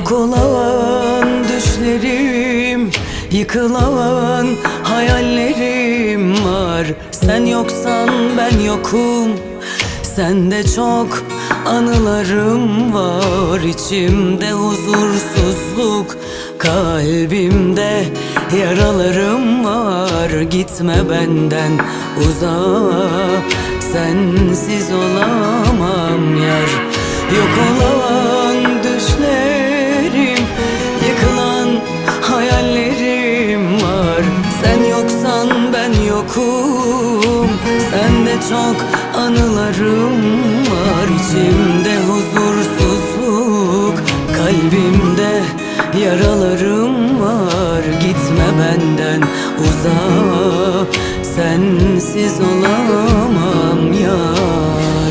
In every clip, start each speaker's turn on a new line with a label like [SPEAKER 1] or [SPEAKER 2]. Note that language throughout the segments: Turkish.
[SPEAKER 1] Yok olan düşlerim, yıkılan hayallerim var. Sen yoksan ben yokum, sende çok anılarım var. İçimde huzursuzluk, kalbimde yaralarım var. Gitme benden uzağa, sensiz olamam yar. Yok olan düşlerim, yıkılan hayallerim var. Sen yoksan ben yokum, sende çok anılarım var. İçimde huzursuzluk, kalbimde yaralarım var. Gitme benden uzağa, sensiz olamam yar.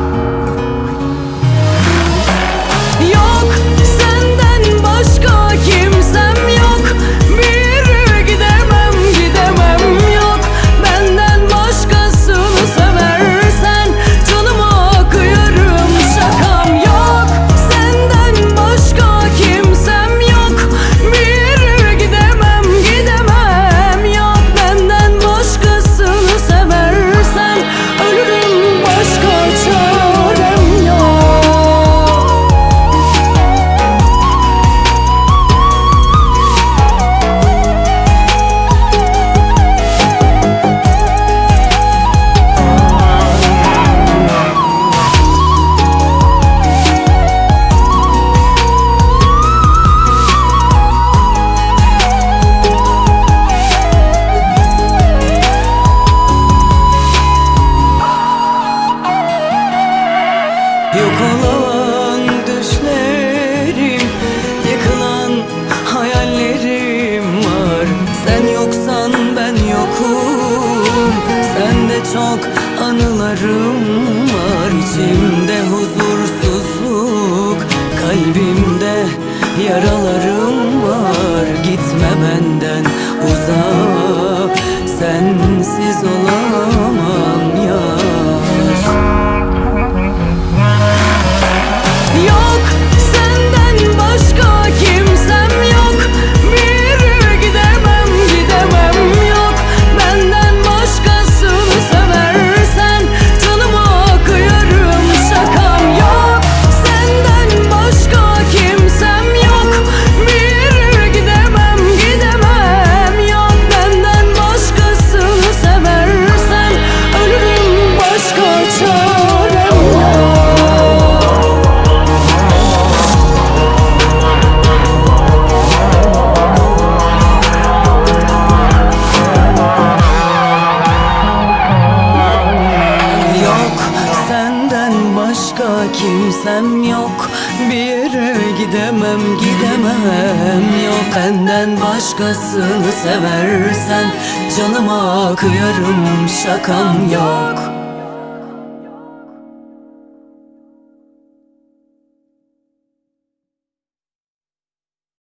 [SPEAKER 1] Yok senden başka kimsem yok, bir gidemem gidemem yok. Benden başkasını seversen canıma kıyarım, şakam yok. Senden başka kimsem yok, bir gidemem gidemem yok. Benden başkasını seversen ölürüm, başka çarem yok. Yok olan düşlerim, yıkılan hayallerim var. Sen yoksan ben yokum, sende çok anılarım var. İçimde huzursuzluk, kalbimde yaralarım var. Gitme benden uzağa, sensiz olamam yar. Yok senden başka kimsem yok, bir gidemem gidemem yok. Benden başkasını seversen canıma kıyarım, şakam yok. Senden başka kimsem yok, bir gidemem gidemem yok. Benden başkasını seversen ölürüm, başka çarem yok. Senden başka kimsem yok, bir yere gidemem gidemem yok. Benden başkasını seversen canıma kıyarım, şakam yok.